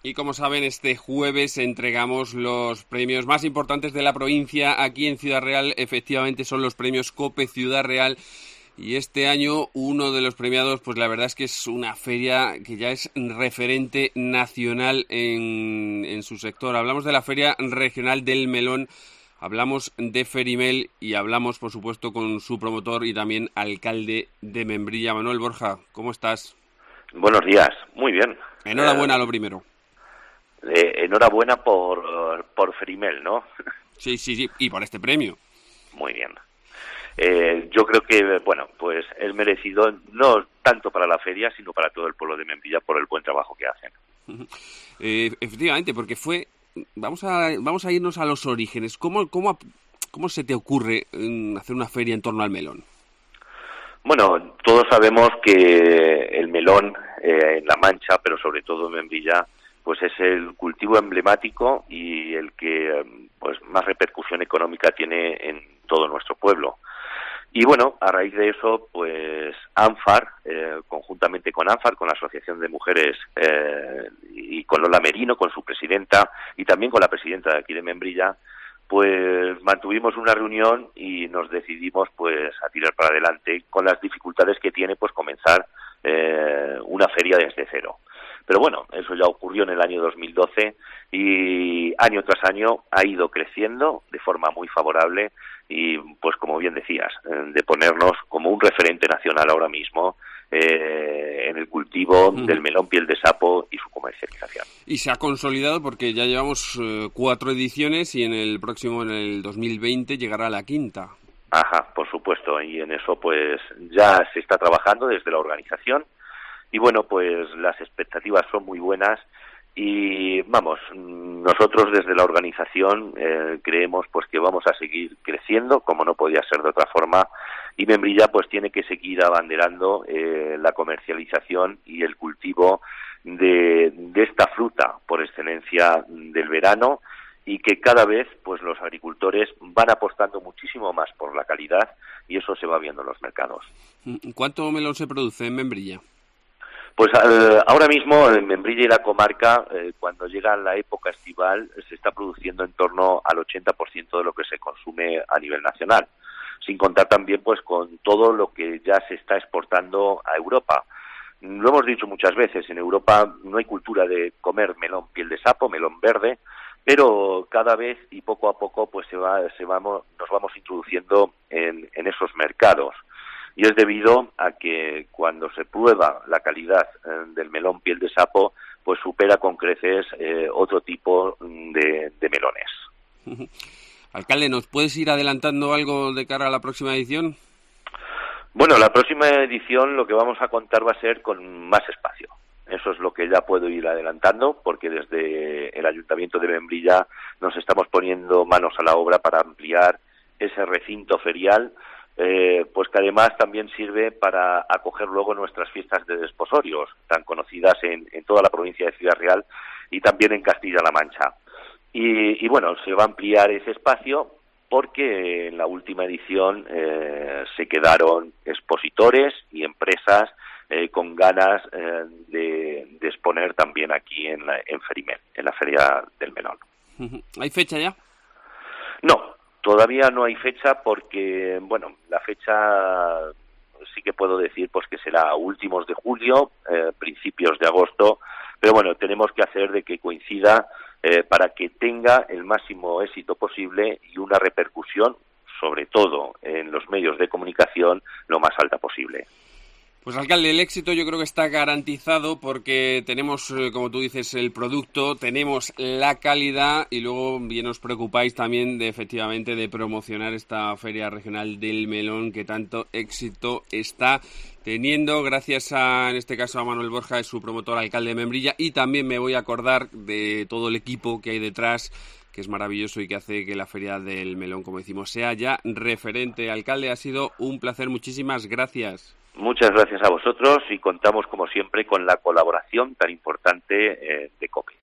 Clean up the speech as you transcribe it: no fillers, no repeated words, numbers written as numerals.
Y como saben, este jueves entregamos los premios más importantes de la provincia aquí en Ciudad Real. Efectivamente son los premios COPE Ciudad Real. Y este año uno de los premiados, pues la verdad es que es una feria que ya es referente nacional en su sector. Hablamos de la Feria Regional del Melón, hablamos de Ferimel y hablamos, por supuesto, con su promotor y también alcalde de Membrilla. Manuel Borja, ¿cómo estás? Buenos días, muy bien. Enhorabuena, lo primero. Enhorabuena por Ferimel, ¿no? Sí, y por este premio. Muy bien. Yo creo que, bueno, pues es merecido no tanto para la feria, sino para todo el pueblo de Membrilla por el buen trabajo que hacen. Efectivamente, porque vamos a irnos a los orígenes. ¿Cómo se te ocurre hacer una feria en torno al melón? Bueno, todos sabemos que el melón en La Mancha, pero sobre todo en Membrilla, pues es el cultivo emblemático y el que pues más repercusión económica tiene en todo nuestro pueblo. Y bueno, a raíz de eso, pues ANFAR, conjuntamente con ANFAR, con la Asociación de Mujeres y con Lola Merino, con su presidenta, y también con la presidenta de aquí de Membrilla, pues mantuvimos una reunión y nos decidimos pues a tirar para adelante con las dificultades que tiene pues comenzar una feria desde cero. Pero bueno, eso ya ocurrió en el año 2012 y año tras año ha ido creciendo de forma muy favorable y, pues como bien decías, de ponernos como un referente nacional ahora mismo en el cultivo del melón piel de sapo y su comercialización. Y se ha consolidado porque ya llevamos 4 ediciones y en el 2020 llegará la quinta. Ajá, por supuesto, y en eso pues ya se está trabajando desde la organización. Y bueno, pues las expectativas son muy buenas y vamos, nosotros desde la organización creemos pues que vamos a seguir creciendo, como no podía ser de otra forma, y Membrilla pues tiene que seguir abanderando la comercialización y el cultivo de esta fruta por excelencia del verano y que cada vez pues los agricultores van apostando muchísimo más por la calidad y eso se va viendo en los mercados. ¿Cuánto melón se produce en Membrilla? Pues ahora mismo en Membrilla y la comarca, cuando llega la época estival, se está produciendo en torno al 80% de lo que se consume a nivel nacional, sin contar también pues con todo lo que ya se está exportando a Europa. Lo hemos dicho muchas veces, en Europa no hay cultura de comer melón piel de sapo, melón verde, pero cada vez y poco a poco pues nos vamos introduciendo en esos mercados. Y es debido a que cuando se prueba la calidad del melón piel de sapo, pues supera con creces otro tipo de melones. Alcalde, ¿nos puedes ir adelantando algo de cara a la próxima edición? Bueno, la próxima edición lo que vamos a contar va a ser con más espacio. Eso es lo que ya puedo ir adelantando, porque desde el Ayuntamiento de Membrilla nos estamos poniendo manos a la obra para ampliar ese recinto ferial, pues que además también sirve para acoger luego nuestras fiestas de desposorios, tan conocidas en toda la provincia de Ciudad Real y también en Castilla-La Mancha. Y bueno, se va a ampliar ese espacio porque en la última edición se quedaron expositores y empresas con ganas de exponer también aquí en Ferimel, en la Feria del Melón. ¿Hay fecha ya? No. Todavía no hay fecha porque, bueno, la fecha sí que puedo decir pues que será últimos de julio, principios de agosto, pero bueno, tenemos que hacer de que coincida para que tenga el máximo éxito posible y una repercusión, sobre todo en los medios de comunicación, lo más alta posible. Pues alcalde, el éxito yo creo que está garantizado porque tenemos, como tú dices, el producto, tenemos la calidad y luego bien os preocupáis también efectivamente de promocionar esta Feria Regional del Melón que tanto éxito está teniendo gracias en este caso a Manuel Borja, es su promotor, alcalde de Membrilla, y también me voy a acordar de todo el equipo que hay detrás, que es maravilloso y que hace que la Feria del Melón, como decimos, sea ya referente. Alcalde, ha sido un placer, muchísimas gracias. Muchas gracias a vosotros y contamos como siempre con la colaboración tan importante de COPE.